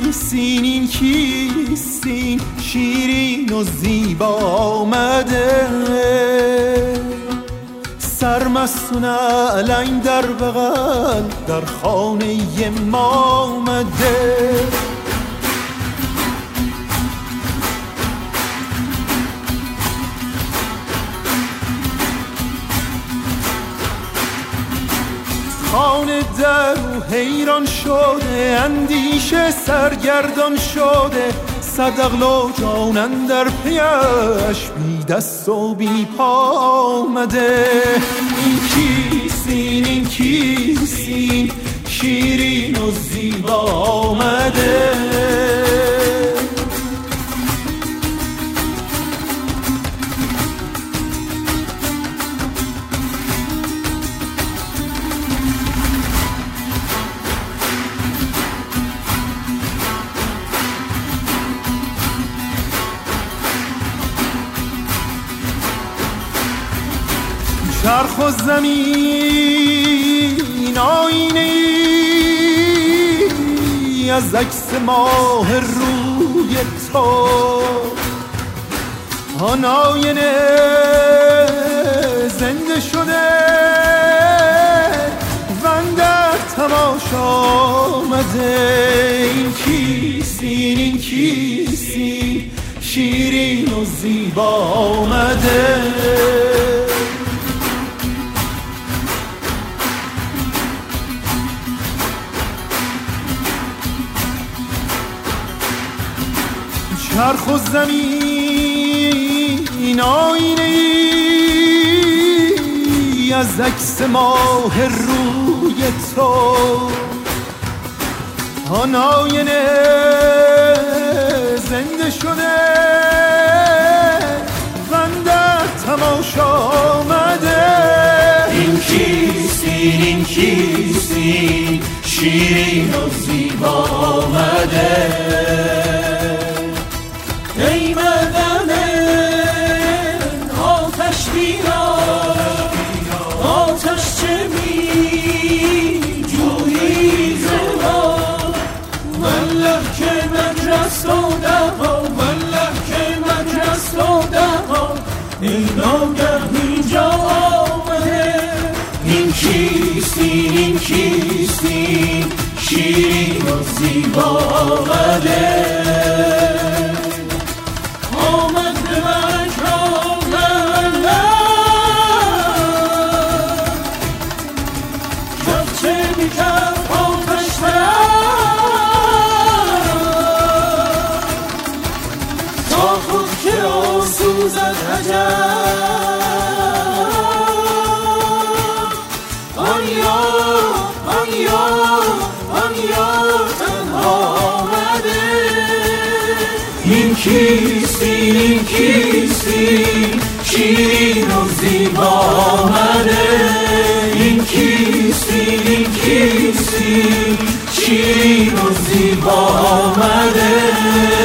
کیستین این کیستین شیرین و زیبا آمده سرمست و نعلین در بغل در خانه ما آمده خانه در و حیران شده اندیشه سرگردان شده صد عقل و جان اندر پیش بی دست و بی پا آمده این کیستین این کیستین شیرین و زیبا آمده چرخ و زمین آینه ای از عکس ماه روی تو آن آینه زنده شده و اندر تماشا آمده این کیستین این کیستین شیرین و زیبا آمده چرخ و زمین آینه ای از عکس ماه روی تو آن آینه زنده شده و اندر تماشا آمده این کیستین این کیستین شیرین و زیبا آمده ای بدن آتش بینا آتش چه می جویی ز ما والله که مجلس داده ها والله که مجلس داده ها ای ناگه اینجا آمده این کیستین این کیستین شیرین و زیبا آمده این کیستین این کیستین شیرین و زیبا آمده این کیستین این کیستین شیرین و زیبا آمده